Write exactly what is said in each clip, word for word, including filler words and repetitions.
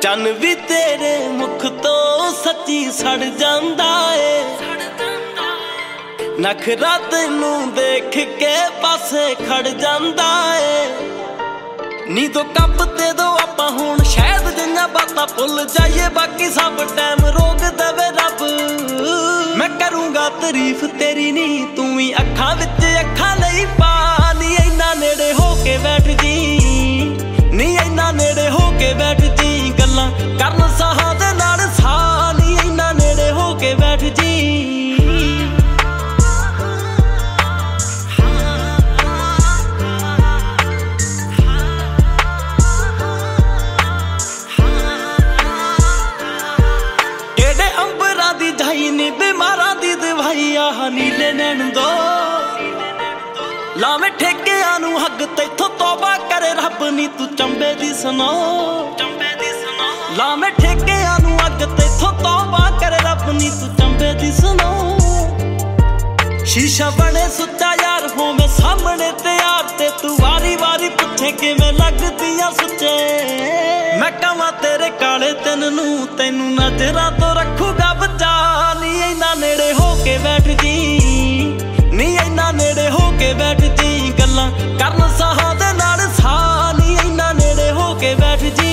ਚੰਨ ਵੀ ਤੇਰੇ ਮੁਖ ਤੋਂ ਸੱਚੀ ਸੜ ਜਾਂਦਾ ਏ। ਨਖਰਾ ਤੈਨੂੰ ਦੇਖ ਕੇ ਪਾਸੇ ਖੜ ਜਾਂਦਾ ਏ। ਨੀ ਦੋ ਕੱਪ ਤੇ ਦੋ ਆਪਾਂ ਹੁਣ ਸ਼ਾਇਦ ਜਿੰਨਾ ਬਾਤਾਂ ਭੁੱਲ ਜਾਈਏ, ਬਾਕੀ ਸਭ ਟਾਈਮ ਰੋਕ ਦੇਵੇ ਰੱਬ। ਮੈਂ ਕਰੂੰਗਾ ਤਾਰੀਫ ਤੇਰੀ ਨੀ ਤੂੰ ਵੀ ਅੱਖਾਂ ਵਿੱਚ ਅੱਖਾਂ ਲਈ ਪਾ। ਨੀ ਇੰਨਾ ਨੇੜੇ ਹੋ ਕੇ ਬੈਠ ਜੀ, ਨੀ ਇੰਨਾ ਨੇੜੇ ਹੋ ਕੇ ਬੈਠ ਜੀ, ਗੱਲਾਂ ਕਰਨ ਸਾਹਾਂ ਦੇ ਨਾਲ ਸਾਹ। ਨੀ ਇੰਨਾ ਨੇੜੇ ਹੋ ਕੇ ਬੈਠ ਜੀ। ਕਿਹੜੇ ਅੰਬਰਾਂ ਦੀ ਜਾਈ ਨੀ ਬਿਮਾਰਾਂ ਦੀ ਦਵਾਈ, ਆਹ ਨੀਲੇ ਨੈਣ ਦੋ ਲਾਵੇਂ ਠੇਕਿਆਂ ਨੂੰ ਹੱਗ ਤੈਥੋਂ ਤੋਬਾ ਕਰੇ ਰੱਬ। ਨੀ ਤੂੰ ਚੰਬੇ ਦੀ ਸੁਣੋ ਲਾਵੇਂ ਠੇਕਿਆਂ ਨੂੰ ਅੱਗ ਤੈਥੋਂ ਤੋਬਾ ਕਰੇ ਰੱਬ। ਨੀ ਤੂੰ ਚੰਬੇ ਦੀ ਸੁਣੋ ਸ਼ੀਸ਼ਾ ਬਣੇ ਸੁੱਚਾ ਯਾਰ ਹੋਵੇਂ ਸਾਹਮਣੇ ਤੇ ਯਾਰ ਤੇ ਤੂੰ ਵਾਰੀ ਵਾਰੀ ਪੁੱਛੇ ਕਿਵੇਂ ਲੱਗਦੀਆਂ ਸੁੱਚੇ। ਮੈਂ ਕਵਾਂ ਤੇਰੇ ਕਾਲੇ ਤਿੰਨ ਨੂੰ ਤੈਨੂੰ ਨਜ਼ਰਾਂ ਤੋਂ ਰੱਖੂਗਾ ਬਚਾ। ਨੀ ਇੰਨਾ ਨੇੜੇ ਹੋ ਕੇ ਬੈਠ ਜੀ, ਨੀ ਇੰਨਾ ਨੇੜੇ ਹੋ ਕੇ ਬੈਠ ਜੀ, ਗੱਲਾਂ ਕਰਨ ਸਾਹਾਂ ਦੇ ਨਾਲ ਸਾਹ। ਨੀ ਇੰਨਾ ਨੇੜੇ ਹੋ ਕੇ ਬੈਠ ਜੀ।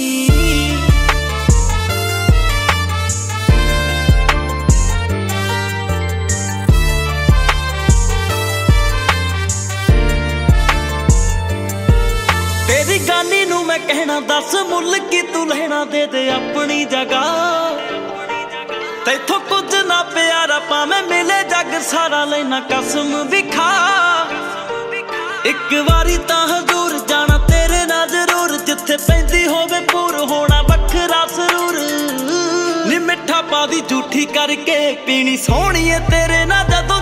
ਤੇਰੀ ਗਾਨੀ ਨੂੰ ਮੈਂ ਕਹਿਣਾ ਦੱਸ ਮੁੱਲ ਕੀ ਤੂੰ ਲੈਣਾ, ਦੇ ਦੇ ਆਪਣੀ ਜਗ੍ਹਾ। ਤੈਥੋਂ ਕੁਝ ਨਾ ਪਿਆਰਾ ਭਾਵੇਂ ਮਿਲੇ ਜੱਗ ਸਾਰਾ, ਲੈਣਾ ਕਸਮ ਵੀ ਖਾ। ਇੱਕ ਵਾਰੀ ਤਾਂ ਹਜ਼ੂਰ ਜਾਣਾ ਤੇਰੇ ਨਾਲ ਜ਼ਰੂਰ, ਜਿੱਥੇ ਪੈਂਦੀ ਹੋਵੇ ਪੂਰ ਹੋਣਾ ਵੱਖਰਾ ਸਰੂਰ। ਨੀ ਮਿੱਠਾ ਪਾ ਦੀ ਝੂਠੀ ਕਰਕੇ ਪੀਣੀ ਸੋਹਣੀਏ ਤੇਰੇ ਨਾਲ ਜਦੋਂ